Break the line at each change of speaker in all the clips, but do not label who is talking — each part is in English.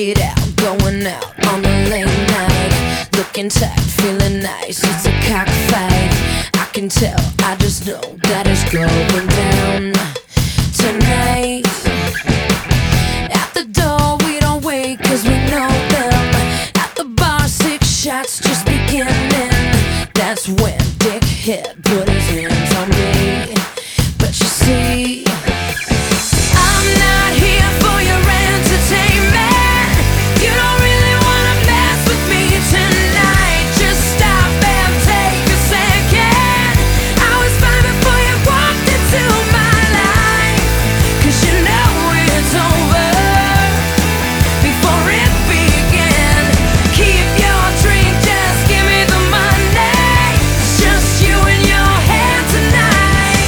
it out, going out on the late night, looking tight, feeling nice. It's a cockfight, I can tell, I just know that it's going down tonight. At the door we don't wait, cause we know them. At the bar, 6 shots just beginning. That's when Dickhead put his hands on me. But you see, I'm not here for your entertainment. You don't really wanna mess with me tonight. Just stop and take a second. I was fine before you walked into my life, cause you know it's over before it began. Keep your drink, just give me the money. It's just you and your hand tonight.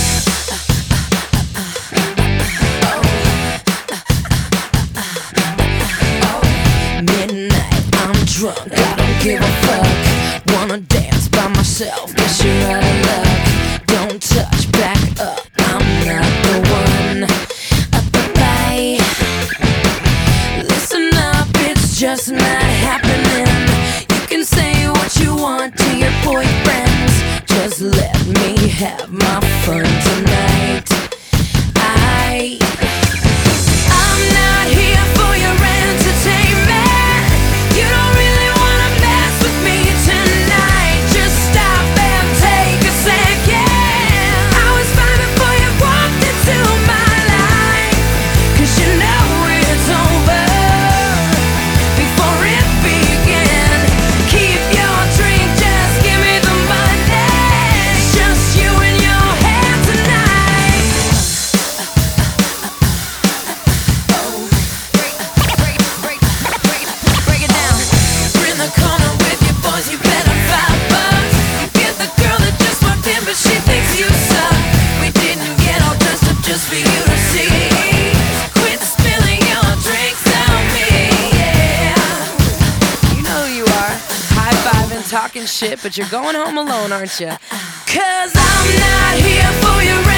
Midnight, I'm drunk, I don't give a fuck. Wanna dance by myself, guess you're out of luck. Don't touch, back up, I'm not the one. Bye. Listen up, it's just not happening. You can say what you want to your boyfriends. Just let me have my fun tonight. I'm not here for your entertainment. You don't really wanna mess with me tonight. Just stop and take a second. I was fine before you walked into my life, cause you know it's over before it began. Keep your drink, just give me the money. It's just you and your hand tonight. Break it down. We're in the corner with your boys, you better fight bucks. You get the girl that just walked in, but she thinks you suck. We didn't get all dressed up just for you to see. Quit spilling your drinks on me, yeah. You know who you are, high-fiving, talking shit, but you're going home alone, aren't you? Cause I'm not here for your